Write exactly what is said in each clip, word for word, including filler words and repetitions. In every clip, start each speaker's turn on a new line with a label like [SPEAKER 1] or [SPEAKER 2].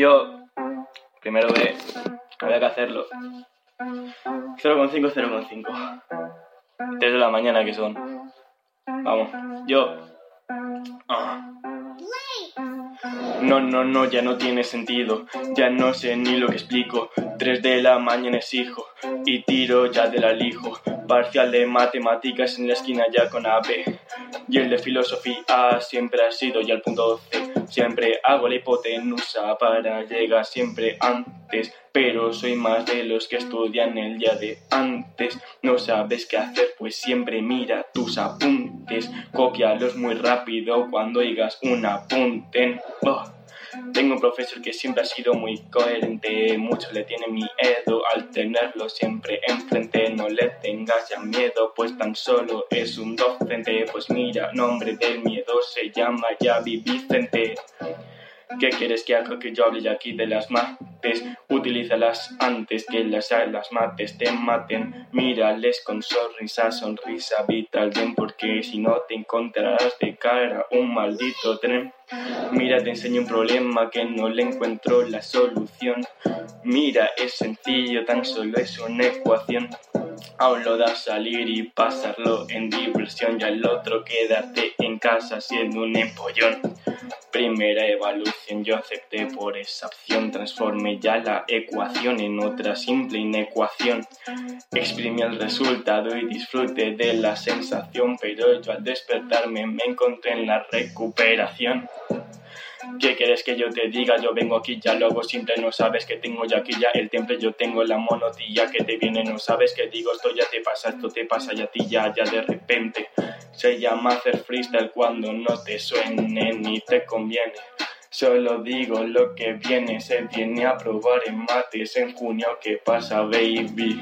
[SPEAKER 1] Yo, primero B, había que hacerlo. cero coma cinco, cero coma cinco. tres de la mañana que son. Vamos, yo... Ah. No, no, no, ya no tiene sentido. Ya no sé ni lo que explico. tres de la mañana exijo y tiro ya del alijo. Parcial de matemáticas en la esquina ya con A B. Y el de filosofía siempre ha sido ya el punto doce. Siempre hago la hipotenusa para llegar siempre antes. Pero soy más de los que estudian el día de antes. No sabes qué hacer, pues siempre mira tus apuntes. Cópialos muy rápido cuando oigas un apunten. Oh. Tengo un profesor que siempre ha sido muy coherente. Mucho le tiene miedo al tenerlo siempre enfrente. No le tengas ya miedo, pues tan solo es un docente. Pues mira, nombre del miedo se llama Yavi Vicente. ¿Qué quieres que haga? Que yo hable ya aquí de las mates. Utilízalas antes que las, las mates te maten. Mírales con sonrisa, sonrisa vital bien, porque si no te encontrarás de cara un maldito tren. Mira, te enseño un problema que no le encuentro la solución. Mira, es sencillo, tan solo es una ecuación. Aún lo das salir y pasarlo en diversión. Y al otro quédate en casa siendo un empollón. Primera evaluación, yo acepté por esa opción. Transformé ya la ecuación en otra simple inecuación. Exprimí el resultado y disfruté de la sensación. Pero yo al despertarme me encontré en la recuperación. ¿Qué quieres que yo te diga? Yo vengo aquí, ya lo hago simple. No sabes que tengo ya aquí ya el temple. Yo tengo la monotilla que te viene. No sabes que digo, esto ya te pasa, esto te pasa ya a ti ya, ya de repente. Se llama hacer freestyle cuando no te suene ni te conviene. Solo digo lo que viene. Se viene a probar en mates en junio. ¿Qué pasa, baby?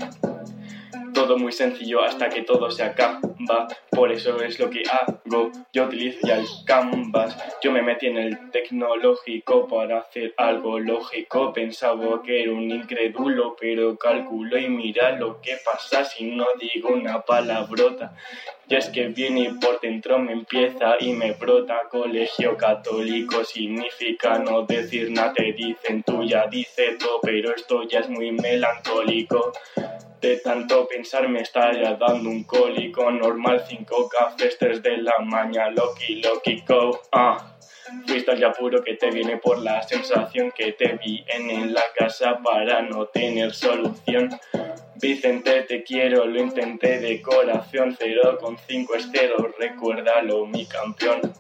[SPEAKER 1] Todo muy sencillo hasta que todo se acaba. Por eso es lo que hago. Yo utilizo ya el canvas. Yo me metí en el tecnológico para hacer algo lógico. Pensaba que era un incrédulo, pero calculo y mira lo que pasa si no digo una palabrota. Y es que viene y por dentro me empieza y me brota. Colegio católico significa no decir nada. Te dicen tú ya dice todo, pero esto ya es muy melancólico. De tanto pensar me estaría dando un cólico. Normal, cinco cafés, tres de la mañana. Loki, Loki, go, ah. Fuiste ya puro que te viene por la sensación que te vi en la casa para no tener solución. Vicente, te quiero, lo intenté de corazón. Cero coma cinco es cero, recuérdalo, mi campeón.